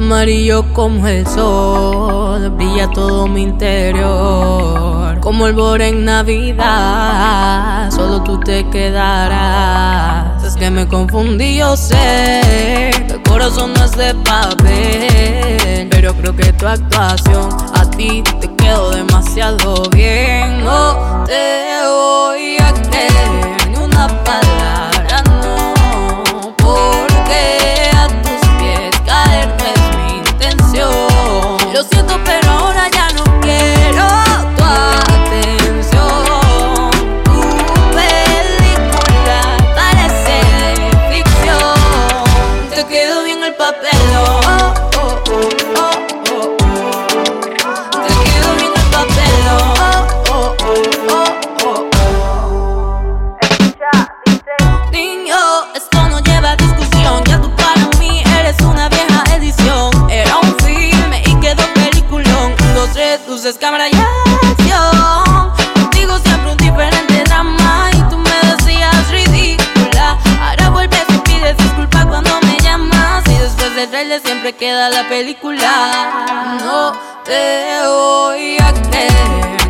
Amarillo como el sol, brilla todo mi interior. Como el bor en Navidad, solo tú te quedarás. Es que me confundí, yo sé que el corazón no es de papel, pero creo que tu actuación a ti te quedó demasiado bien. No te voy a creer ni una palabra, no, porque a tus pies caer no es mi intención. Lo siento, pero ahora ya no quiero tu atención. Tu película parece de ficción. Te quedó bien el papel, oh, oh, oh, oh, oh, oh. Te quedó bien el papel, oh, oh, oh, oh, oh. Escucha, dice: niño, esto no lleva discusión. Ya tú para mí eres una vieja edición. Era un filme y quedó peliculón. 1, 2, 3, luces, cámara y acción. Contigo siempre un diferente drama y tú me decías ridícula. Ahora vuelves y pides disculpas cuando me llamas, y después del trailer siempre queda la película. No te voy a creer